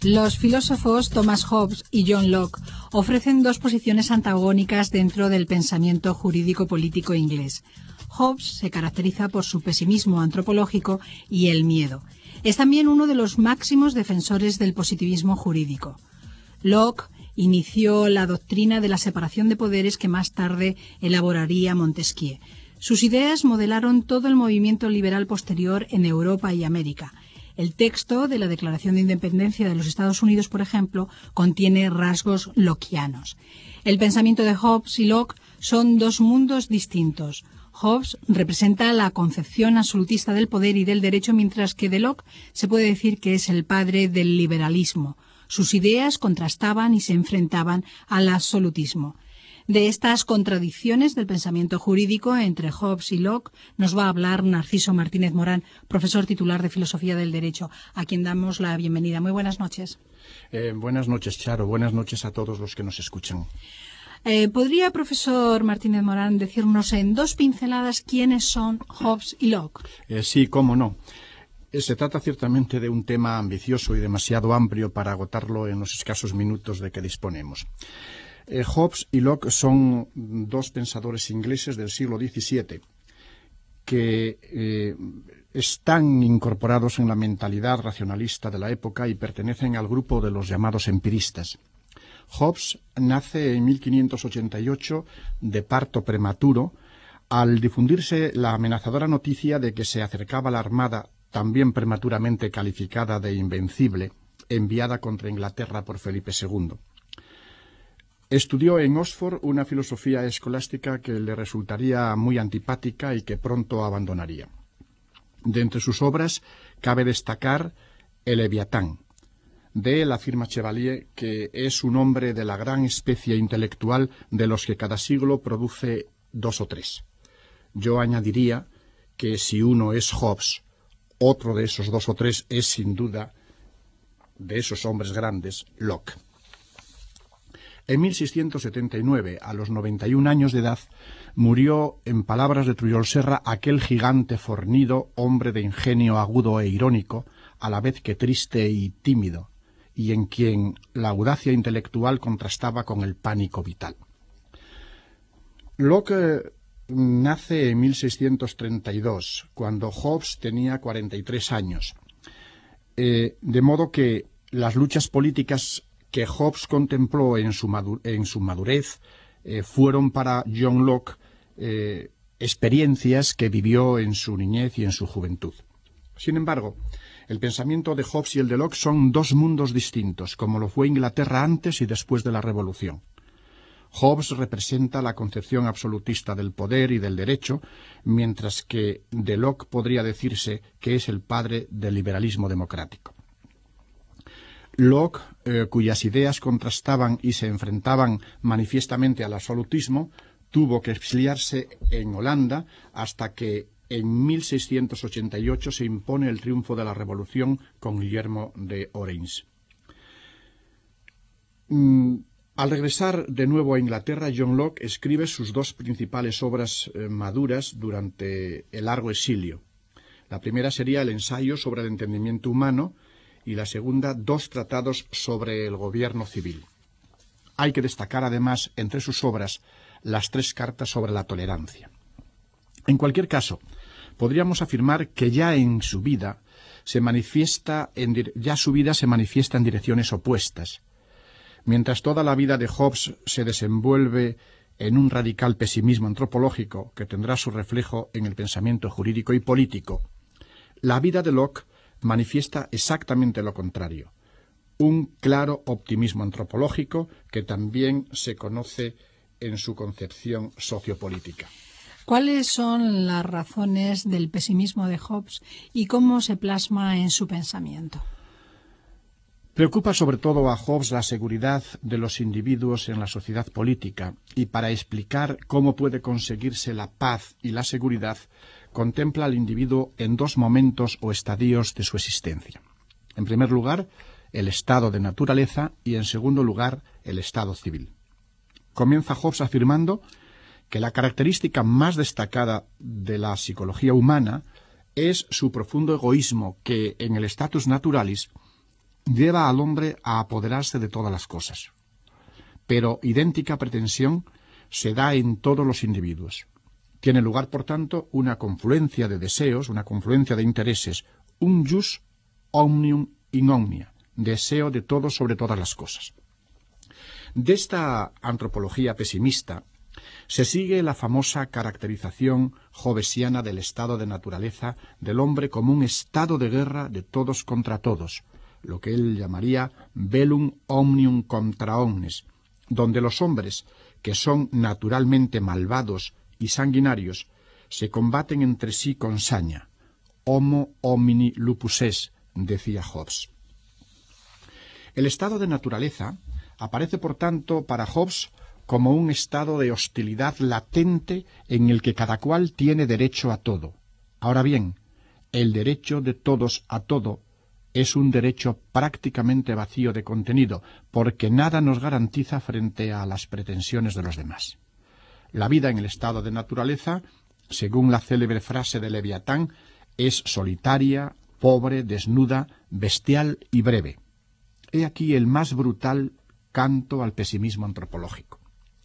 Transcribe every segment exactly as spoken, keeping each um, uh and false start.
Los filósofos Thomas Hobbes y John Locke ofrecen dos posiciones antagónicas dentro del pensamiento jurídico-político inglés. Hobbes se caracteriza por su pesimismo antropológico y el miedo. Es también uno de los máximos defensores del positivismo jurídico. Locke inició la doctrina de la separación de poderes que más tarde elaboraría Montesquieu. Sus ideas modelaron todo el movimiento liberal posterior en Europa y América. El texto de la Declaración de Independencia de los Estados Unidos, por ejemplo, contiene rasgos lockeanos. El pensamiento de Hobbes y Locke son dos mundos distintos. Hobbes representa la concepción absolutista del poder y del derecho, mientras que de Locke se puede decir que es el padre del liberalismo. Sus ideas contrastaban y se enfrentaban al absolutismo. De estas contradicciones del pensamiento jurídico entre Hobbes y Locke nos va a hablar Narciso Martínez Morán, profesor titular de Filosofía del Derecho, a quien damos la bienvenida. Muy buenas noches. Eh, buenas noches, Charo. Buenas noches a todos los que nos escuchan. Eh, ¿Podría, profesor Martínez Morán, decirnos en dos pinceladas quiénes son Hobbes y Locke? Eh, sí, cómo no. Eh, se trata ciertamente de un tema ambicioso y demasiado amplio para agotarlo en los escasos minutos de que disponemos. Eh, Hobbes y Locke son dos pensadores ingleses del siglo diecisiete que eh, están incorporados en la mentalidad racionalista de la época y pertenecen al grupo de los llamados empiristas. Hobbes nace en mil quinientos ochenta y ocho de parto prematuro al difundirse la amenazadora noticia de que se acercaba la armada, también prematuramente calificada de invencible, enviada contra Inglaterra por Felipe segundo. Estudió en Oxford una filosofía escolástica que le resultaría muy antipática y que pronto abandonaría. De entre sus obras cabe destacar El Leviatán. De él afirma Chevalier que es un hombre de la gran especie intelectual de los que cada siglo produce dos o tres. Yo añadiría que si uno es Hobbes, otro de esos dos o tres es sin duda, de esos hombres grandes, Locke. En mil seiscientos setenta y nueve, a los noventa y un años de edad, murió, en palabras de Trujol Serra, aquel gigante fornido, hombre de ingenio agudo e irónico, a la vez que triste y tímido, y en quien la audacia intelectual contrastaba con el pánico vital. Locke nace en mil seiscientos treinta y dos, cuando Hobbes tenía cuarenta y tres años, eh, de modo que las luchas políticas que Hobbes contempló en su, madu en su madurez eh, fueron para John Locke eh, experiencias que vivió en su niñez y en su juventud. Sin embargo, el pensamiento de Hobbes y el de Locke son dos mundos distintos, como lo fue Inglaterra antes y después de la Revolución. Hobbes representa la concepción absolutista del poder y del derecho, mientras que de Locke podría decirse que es el padre del liberalismo democrático. Locke, eh, cuyas ideas contrastaban y se enfrentaban manifiestamente al absolutismo, tuvo que exiliarse en Holanda hasta que en mil seiscientos ochenta y ocho se impone el triunfo de la Revolución con Guillermo de Orange. Mm, al regresar de nuevo a Inglaterra, John Locke escribe sus dos principales obras eh, maduras durante el largo exilio. La primera sería el ensayo sobre el entendimiento humano, y la segunda, dos tratados sobre el gobierno civil. Hay que destacar además entre sus obras las tres cartas sobre la tolerancia. En cualquier caso, podríamos afirmar que ya en su vida se manifiesta en, ya su vida se manifiesta en direcciones opuestas. Mientras toda la vida de Hobbes se desenvuelve en un radical pesimismo antropológico que tendrá su reflejo en el pensamiento jurídico y político, la vida de Locke manifiesta exactamente lo contrario, un claro optimismo antropológico que también se conoce en su concepción sociopolítica. ¿Cuáles son las razones del pesimismo de Hobbes y cómo se plasma en su pensamiento? Preocupa sobre todo a Hobbes la seguridad de los individuos en la sociedad política, y para explicar cómo puede conseguirse la paz y la seguridad, contempla al individuo en dos momentos o estadios de su existencia. En primer lugar, el estado de naturaleza y, en segundo lugar, el estado civil. Comienza Hobbes afirmando que la característica más destacada de la psicología humana es su profundo egoísmo que, en el status naturalis, lleva al hombre a apoderarse de todas las cosas. Pero idéntica pretensión se da en todos los individuos. Tiene lugar, por tanto, una confluencia de deseos, una confluencia de intereses, un jus omnium in omnia, deseo de todo sobre todas las cosas. De esta antropología pesimista se sigue la famosa caracterización hobbesiana del estado de naturaleza del hombre como un estado de guerra de todos contra todos, lo que él llamaría bellum omnium contra omnes, donde los hombres, que son naturalmente malvados y sanguinarios, se combaten entre sí con saña. Homo homini lupus es, decía Hobbes. El estado de naturaleza aparece, por tanto, para Hobbes como un estado de hostilidad latente en el que cada cual tiene derecho a todo. Ahora bien, el derecho de todos a todo es un derecho prácticamente vacío de contenido, porque nada nos garantiza frente a las pretensiones de los demás. La vida en el estado de naturaleza, según la célebre frase de Leviatán, es solitaria, pobre, desnuda, bestial y breve. He aquí el más brutal canto al pesimismo antropológico.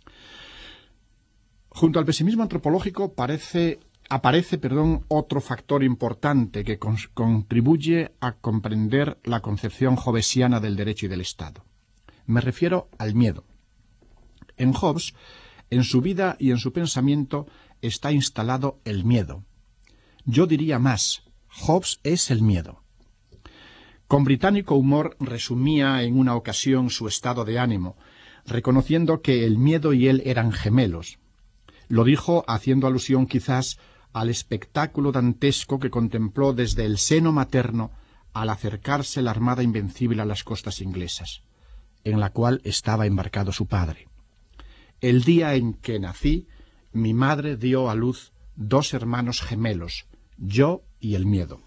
Junto al pesimismo antropológico parece, aparece perdón, otro factor importante que con, contribuye a comprender la concepción hobbesiana del derecho y del Estado. Me refiero al miedo. En Hobbes, en su vida y en su pensamiento, está instalado el miedo. Yo diría más, Hobbes es el miedo. Con británico humor resumía en una ocasión su estado de ánimo, reconociendo que el miedo y él eran gemelos. Lo dijo haciendo alusión quizás al espectáculo dantesco que contempló desde el seno materno al acercarse la armada invencible a las costas inglesas, en la cual estaba embarcado su padre. El día en que nací, mi madre dio a luz dos hermanos gemelos, yo y el miedo.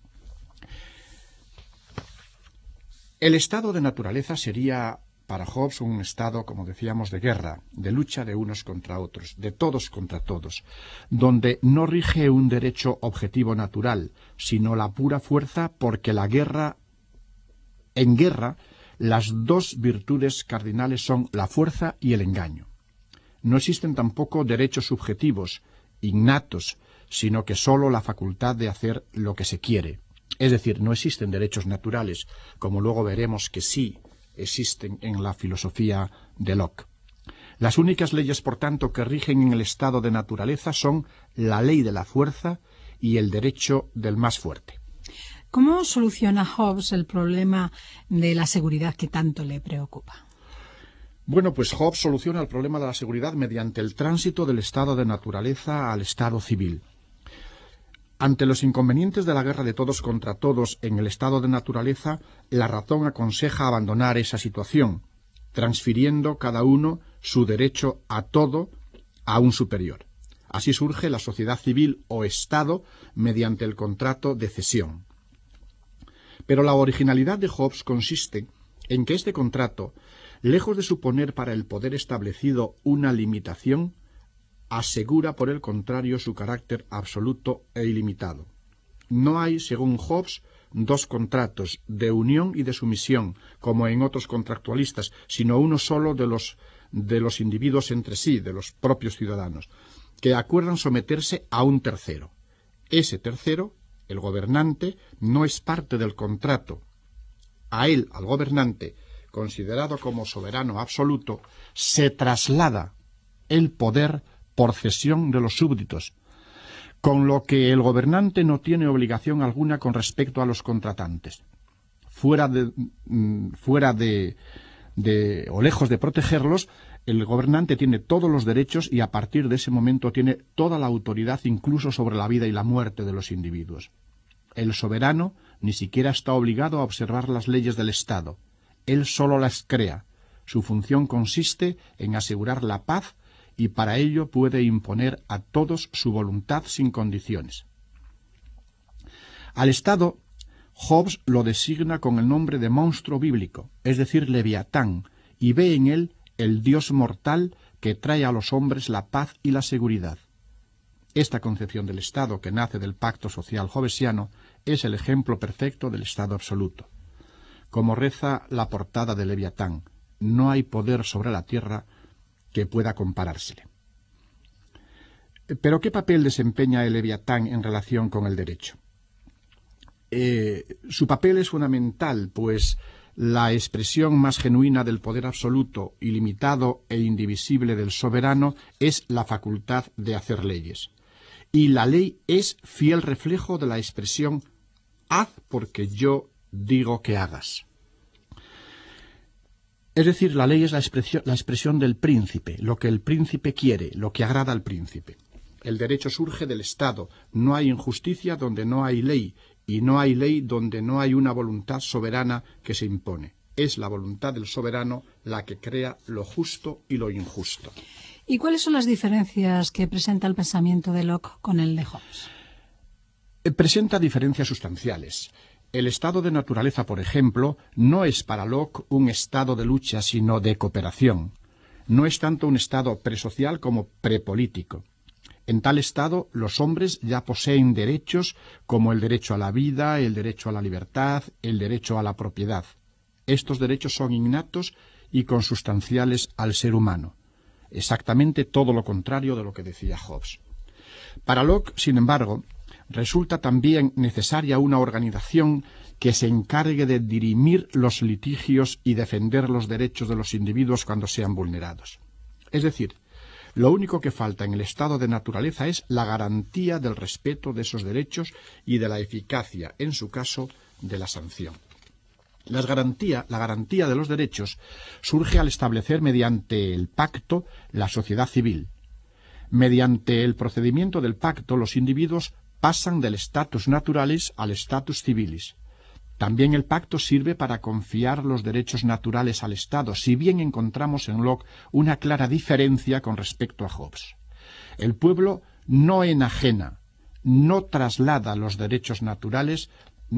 El estado de naturaleza sería para Hobbes un estado, como decíamos, de guerra, de lucha de unos contra otros, de todos contra todos, donde no rige un derecho objetivo natural, sino la pura fuerza, porque la guerra, en guerra, las dos virtudes cardinales son la fuerza y el engaño. No existen tampoco derechos subjetivos, innatos, sino que sólo la facultad de hacer lo que se quiere. Es decir, no existen derechos naturales, como luego veremos que sí existen en la filosofía de Locke. Las únicas leyes, por tanto, que rigen en el estado de naturaleza son la ley de la fuerza y el derecho del más fuerte. ¿Cómo soluciona Hobbes el problema de la seguridad que tanto le preocupa? Bueno, pues Hobbes soluciona el problema de la seguridad mediante el tránsito del estado de naturaleza al estado civil. Ante los inconvenientes de la guerra de todos contra todos en el estado de naturaleza, la razón aconseja abandonar esa situación, transfiriendo cada uno su derecho a todo a un superior. Así surge la sociedad civil o Estado mediante el contrato de cesión. Pero la originalidad de Hobbes consiste en que este contrato, lejos de suponer para el poder establecido una limitación, asegura por el contrario su carácter absoluto e ilimitado. No hay, según Hobbes, dos contratos de unión y de sumisión, como en otros contractualistas, sino uno solo de los, de los individuos entre sí, de los propios ciudadanos, que acuerdan someterse a un tercero. Ese tercero, el gobernante, no es parte del contrato. A él, al gobernante, considerado como soberano absoluto, se traslada el poder por cesión de los súbditos, con lo que el gobernante no tiene obligación alguna con respecto a los contratantes. Fuera de, fuera de, de o lejos de protegerlos, el gobernante tiene todos los derechos y a partir de ese momento tiene toda la autoridad incluso sobre la vida y la muerte de los individuos. El soberano ni siquiera está obligado a observar las leyes del Estado. Él solo las crea. Su función consiste en asegurar la paz y para ello puede imponer a todos su voluntad sin condiciones. Al Estado, Hobbes lo designa con el nombre de monstruo bíblico, es decir, Leviatán, y ve en él el Dios mortal que trae a los hombres la paz y la seguridad. Esta concepción del Estado, que nace del pacto social hobbesiano, es el ejemplo perfecto del Estado absoluto. como reza la portada de Leviatán: no hay poder sobre la tierra que pueda comparársele. Pero ¿qué papel desempeña el Leviatán en relación con el derecho? Eh, su papel es fundamental, pues la expresión más genuina del poder absoluto, ilimitado e indivisible del soberano es la facultad de hacer leyes. Y la ley es fiel reflejo de la expresión haz porque yo digo que hagas. Es decir, la ley es la expresión, la expresión del príncipe, lo que el príncipe quiere, lo que agrada al príncipe. El derecho surge del Estado. No hay injusticia donde no hay ley, y no hay ley donde no hay una voluntad soberana que se impone. Es la voluntad del soberano la que crea lo justo y lo injusto. ¿Y cuáles son las diferencias que presenta el pensamiento de Locke con el de Hobbes? Eh, presenta diferencias sustanciales. El estado de naturaleza, por ejemplo, no es para Locke un estado de lucha, sino de cooperación. No es tanto un estado presocial como prepolítico. En tal estado, los hombres ya poseen derechos como el derecho a la vida, el derecho a la libertad, el derecho a la propiedad. Estos derechos son innatos y consustanciales al ser humano. Exactamente todo lo contrario de lo que decía Hobbes. Para Locke, sin embargo, resulta también necesaria una organización que se encargue de dirimir los litigios y defender los derechos de los individuos cuando sean vulnerados. Es decir, lo único que falta en el estado de naturaleza es la garantía del respeto de esos derechos y de la eficacia, en su caso, de la sanción. Las garantía, la garantía de los derechos surge al establecer mediante el pacto la sociedad civil. Mediante el procedimiento del pacto, los individuos pasan del status naturalis al status civilis. También el pacto sirve para confiar los derechos naturales al Estado, si bien encontramos en Locke una clara diferencia con respecto a Hobbes. El pueblo no enajena, no traslada los derechos naturales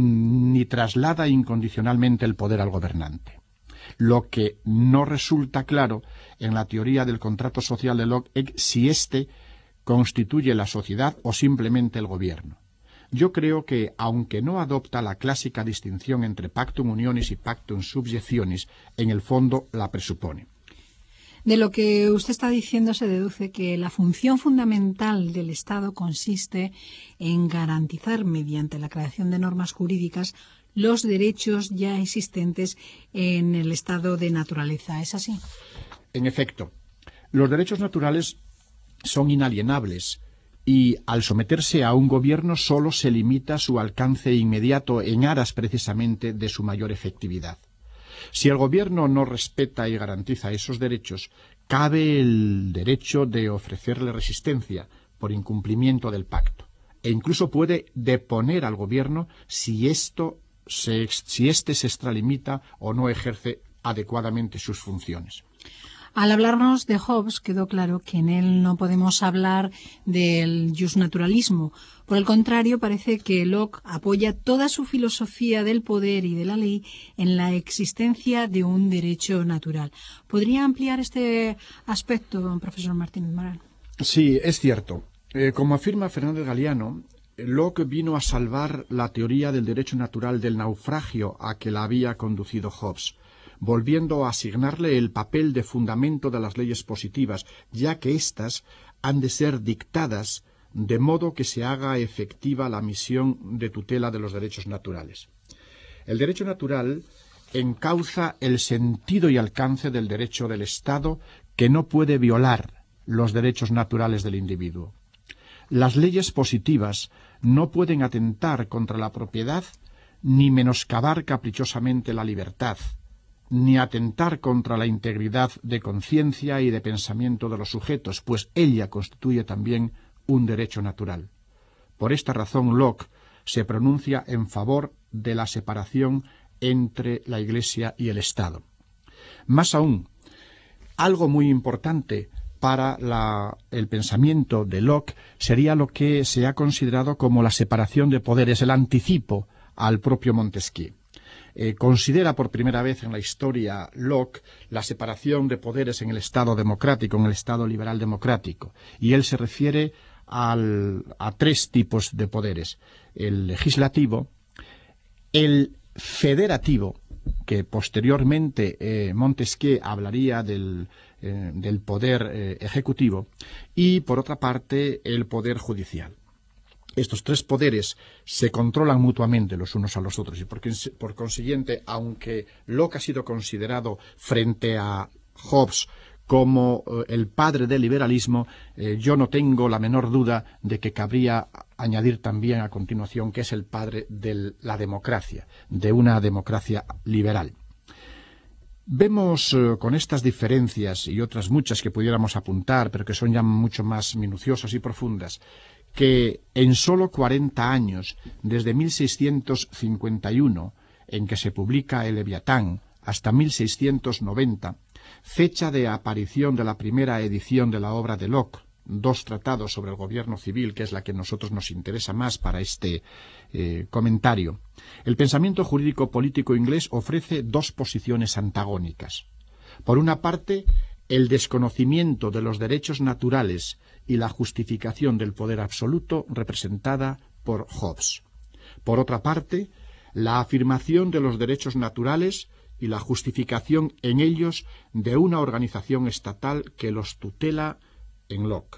ni traslada incondicionalmente el poder al gobernante. Lo que no resulta claro en la teoría del contrato social de Locke es si éste constituye la sociedad o simplemente el gobierno. Yo creo que, aunque no adopta la clásica distinción entre pactum unionis y pactum subjectionis, en el fondo la presupone. De lo que usted está diciendo se deduce que la función fundamental del Estado consiste en garantizar, mediante la creación de normas jurídicas, los derechos ya existentes en el estado de naturaleza. ¿Es así? En efecto, los derechos naturales son inalienables y, al someterse a un gobierno, solo se limita su alcance inmediato en aras precisamente de su mayor efectividad. Si el gobierno no respeta y garantiza esos derechos, cabe el derecho de ofrecerle resistencia por incumplimiento del pacto, e incluso puede deponer al gobierno si esto se, si éste se extralimita o no ejerce adecuadamente sus funciones. Al hablarnos de Hobbes quedó claro que en él no podemos hablar del justnaturalismo. Por el contrario, parece que Locke apoya toda su filosofía del poder y de la ley en la existencia de un derecho natural. ¿Podría ampliar este aspecto, profesor Martínez Moral? Sí, es cierto. Eh, como afirma Fernández Galiano, Locke vino a salvar la teoría del derecho natural del naufragio a que la había conducido Hobbes, volviendo a asignarle el papel de fundamento de las leyes positivas, ya que éstas han de ser dictadas de modo que se haga efectiva la misión de tutela de los derechos naturales. El derecho natural encauza el sentido y alcance del derecho del Estado, que no puede violar los derechos naturales del individuo. Las leyes positivas no pueden atentar contra la propiedad ni menoscabar caprichosamente la libertad, ni atentar contra la integridad de conciencia y de pensamiento de los sujetos, pues ella constituye también un derecho natural. Por esta razón, Locke se pronuncia en favor de la separación entre la Iglesia y el Estado. Más aún, algo muy importante para la, el pensamiento de Locke sería lo que se ha considerado como la separación de poderes, el anticipo al propio Montesquieu. Eh, considera por primera vez en la historia Locke la separación de poderes en el Estado democrático, en el Estado liberal democrático, y él se refiere al, a tres tipos de poderes: el legislativo, el federativo que posteriormente eh, Montesquieu hablaría del, eh, del poder eh, ejecutivo, y por otra parte el poder judicial. Estos tres poderes se controlan mutuamente los unos a los otros, y por, por consiguiente, aunque Locke ha sido considerado frente a Hobbes como eh, el padre del liberalismo, eh, yo no tengo la menor duda de que cabría añadir también a continuación que es el padre de la democracia, de una democracia liberal. Vemos eh, con estas diferencias y otras muchas que pudiéramos apuntar, pero que son ya mucho más minuciosas y profundas, que en solo cuarenta años, desde mil seiscientos cincuenta y uno, en que se publica el Leviatán, hasta mil seiscientos noventa, fecha de aparición de la primera edición de la obra de Locke, dos tratados sobre el gobierno civil, que es la que a nosotros nos interesa más para este eh, comentario, el pensamiento jurídico político inglés ofrece dos posiciones antagónicas. Por una parte, el desconocimiento de los derechos naturales y la justificación del poder absoluto representada por Hobbes. Por otra parte, la afirmación de los derechos naturales y la justificación en ellos de una organización estatal que los tutela en Locke.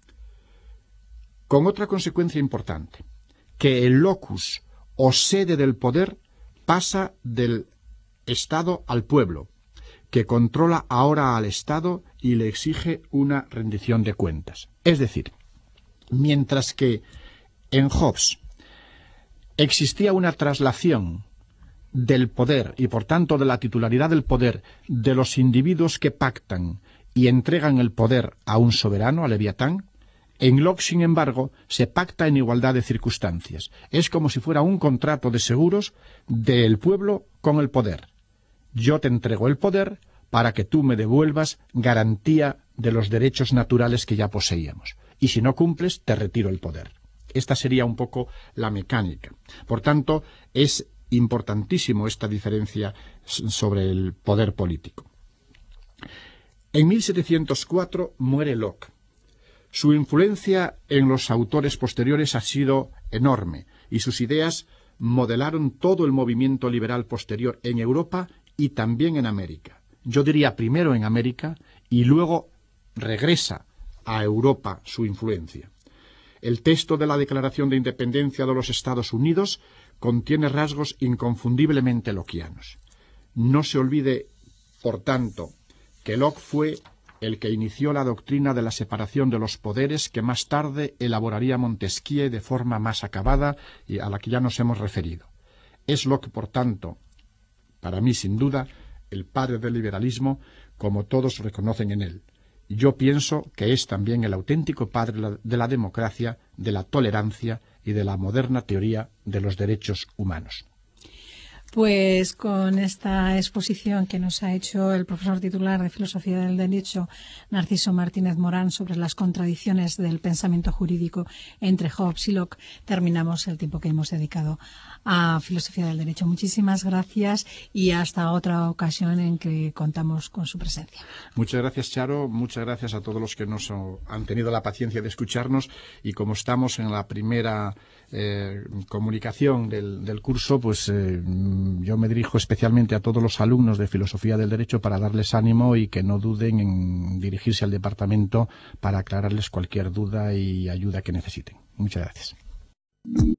Con otra consecuencia importante, que el locus o sede del poder pasa del Estado al pueblo, que controla ahora al Estado y le exige una rendición de cuentas. Es decir, mientras que en Hobbes existía una traslación del poder y por tanto de la titularidad del poder de los individuos que pactan y entregan el poder a un soberano, a Leviatán, en Locke, sin embargo, se pacta en igualdad de circunstancias. Es como si fuera un contrato de seguros del pueblo con el poder. Yo te entrego el poder para que tú me devuelvas garantía de los derechos naturales que ya poseíamos. Y si no cumples, te retiro el poder. Esta sería un poco la mecánica. Por tanto, es importantísimo esta diferencia sobre el poder político. En mil setecientos cuatro muere Locke. Su influencia en los autores posteriores ha sido enorme y sus ideas modelaron todo el movimiento liberal posterior en Europa y también en América. Yo diría primero en América y luego regresa a Europa su influencia. El texto de la Declaración de Independencia de los Estados Unidos contiene rasgos inconfundiblemente lockeanos. No se olvide, por tanto, que Locke fue el que inició la doctrina de la separación de los poderes que más tarde elaboraría Montesquieu de forma más acabada y a la que ya nos hemos referido. Es Locke, por tanto, para mí sin duda, el padre del liberalismo, como todos reconocen en él. Yo pienso que es también el auténtico padre de la democracia, de la tolerancia y de la moderna teoría de los derechos humanos. Pues con esta exposición que nos ha hecho el profesor titular de Filosofía del Derecho, Narciso Martínez Morán, sobre las contradicciones del pensamiento jurídico entre Hobbes y Locke, terminamos el tiempo que hemos dedicado a Filosofía del Derecho. Muchísimas gracias y hasta otra ocasión en que contamos con su presencia. Muchas gracias, Charo. Muchas gracias a todos los que nos han tenido la paciencia de escucharnos, y como estamos en la primera eh, comunicación del, del curso, pues eh, yo me dirijo especialmente a todos los alumnos de Filosofía del Derecho para darles ánimo y que no duden en dirigirse al departamento para aclararles cualquier duda y ayuda que necesiten. Muchas gracias.